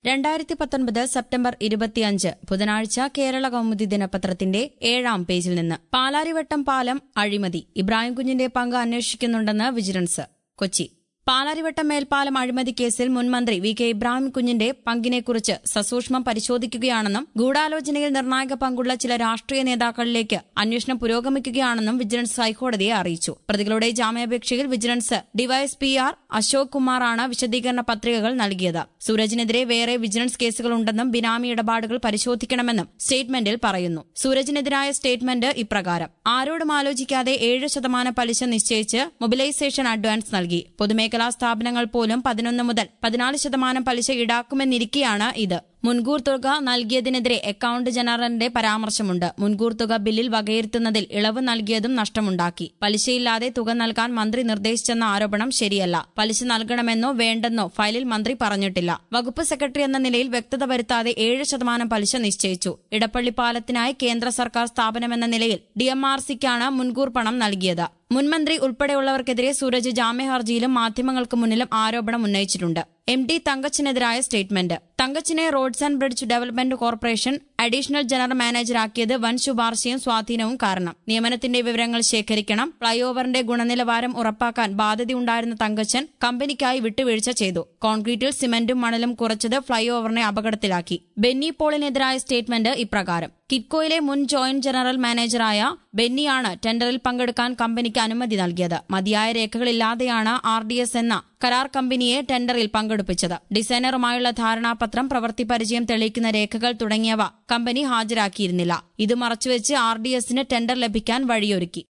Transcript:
2019 September 25 ബുധനാഴ്ച കേരള കൗമുദി ദിനപത്രത്തിന്റെ 7-ാം പേജിൽ നിന്ന് പാലാരിവട്ടം പാലം അഴിമതി ഇബ്രാഹിം കുഞ്ഞിന്റെ പങ്ക് അന്വേഷിക്കുന്നുണ്ടെന്ന് വിജിലൻസ്. കൊച്ചി. പാലാരിവട്ടം മേൽപ്പാലം അഴിമതി കേസിൽ മുൻമന്ത്രി വി കെ ഇബ്രാഹിം കുഞ്ഞിന്റെ പങ്കിനെക്കുറിച്ച് സസൂക്ഷ്മം പരിശോധിക്കുകയാണെന്നും ഗൂഢാലോചനയിൽ നിർണായക പങ്കുള്ള ചില രാഷ്ട്രീയ നേതാക്കളിലേക്ക് അന്വേഷണം പുരോഗമിക്കുകയാണെന്നും വിജിലൻസ് ഹൈക്കോടതിയെ അറിയിച്ചു. പ്രതികളുടെ ജാമ്യാപേക്ഷയിൽ വിജിലൻസ് ഡിവൈഎസ്പി ആർ അശോക് കുമാറാണ് വിശദീകരണ പത്രികകൾ നൽകിയത്. സൂരജിനെതിരെ വേറെ വിജിലൻസ് കേസുകളുണ്ടെന്നും ബിനാമി ഇടപാടുകൾ പരിശോധിക്കണമെന്നും സ്റ്റേറ്റ്മെന്റിൽ പറയുന്നു. സൂരജിനെതിരായ സ്റ്റേറ്റ്മെന്റ് ഇപ്രകാരം: ആരോടും ആലോചിക്കാതെ 7% പലിശ നിശ്ചയിച്ച് മൊബിലൈസേഷൻ അഡ്വാൻസ് നൽകി. പൊതുമേഖലാ സ്ഥാപനങ്ങൾ പോലും 11 മുതൽ 14% പലിശ ഈടാക്കുമെന്നിരിക്കെയാണ് ഇത്. മുൻകൂർ തുക നൽകിയതിനെതിരെ അക്കൌണ്ട് ജനറലിന്റെ പരാമർശമുണ്ട്. മുൻകൂർ തുക ബില്ലിൽ വകയിരുത്തുന്നതിൽ ഇളവ് നൽകിയതും നഷ്ടമുണ്ടാക്കി. പലിശയില്ലാതെ തുക നൽകാൻ മന്ത്രി നിർദ്ദേശിച്ചെന്ന ആരോപണം ശരിയല്ല. പലിശ നൽകണമെന്നോ വേണ്ടെന്നോ ഫയലിൽ മന്ത്രി പറഞ്ഞിട്ടില്ല. വകുപ്പ് സെക്രട്ടറി എന്ന നിലയിൽ വ്യക്തത വരുത്താതെ 7% പലിശ നിശ്ചയിച്ചു. ഇടപ്പള്ളി പാലത്തിനായി കേന്ദ്ര സർക്കാർ സ്ഥാപനമെന്ന നിലയിൽ DMRCക്കാണ് മുൻകൂർ പണം നൽകിയത്. മുൻമന്ത്രി ഉൾപ്പെടെയുള്ളവർക്കെതിരെ സൂരജ് ജാമ്യഹർജിയിലും മാധ്യമങ്ങൾക്ക് മുന്നിലും ആരോപണം ഉന്നയിച്ചിട്ടുണ്ട്. MD തങ്കച്ചിനെതിരായ സ്റ്റേറ്റ്മെന്റ്: തങ്കച്ചിനെ roads and bridge development corporation additional general മാനേജറാക്കിയത് വൻ ശുപാർശയും സ്വാധീനവും കാരണം. നിയമനത്തിന്റെ വിവരങ്ങൾ ശേഖരിക്കണം. ഫ്ളൈഓവറിന്റെ ഗുണനിലവാരം ഉറപ്പാക്കാൻ ബാധ്യതയുണ്ടായിരുന്ന തങ്കച്ചൻ കമ്പനിക്കായി വിട്ടുവീഴ്ച ചെയ്തു. കോൺക്രീറ്റിൽ സിമന്റും മണലും കുറച്ചത് ഫ്ളൈഓവറിനെ അപകടത്തിലാക്കി. ബെന്നി പോളിനെതിരായ സ്റ്റേറ്റ്മെന്റ് ഇപ്രകാരം: കിറ്റ്കോയിലെ മുൻ ജോയിന്റ് ജനറൽ മാനേജറായ ബെന്നിയാണ് ടെൻഡറിൽ പങ്കെടുക്കാൻ കമ്പനിക്ക് അനുമതി നൽകിയത്. മതിയായ രേഖകളില്ലാതെയാണ് RDS എന്ന കരാർ കമ്പനിയെ ടെൻഡറിൽ പങ്കെടുപ്പിച്ചത്. ഡിസൈനറുമായുള്ള ധാരണാപത്രം, പ്രവൃത്തി പരിചയം തെളിയിക്കുന്ന രേഖകൾ തുടങ്ങിയവ കമ്പനി ഹാജരാക്കിയിരുന്നില്ല. ഇത് മറച്ചുവെച്ച് RDSന് ടെൻഡർ ലഭിക്കാൻ വഴിയൊരുക്കി.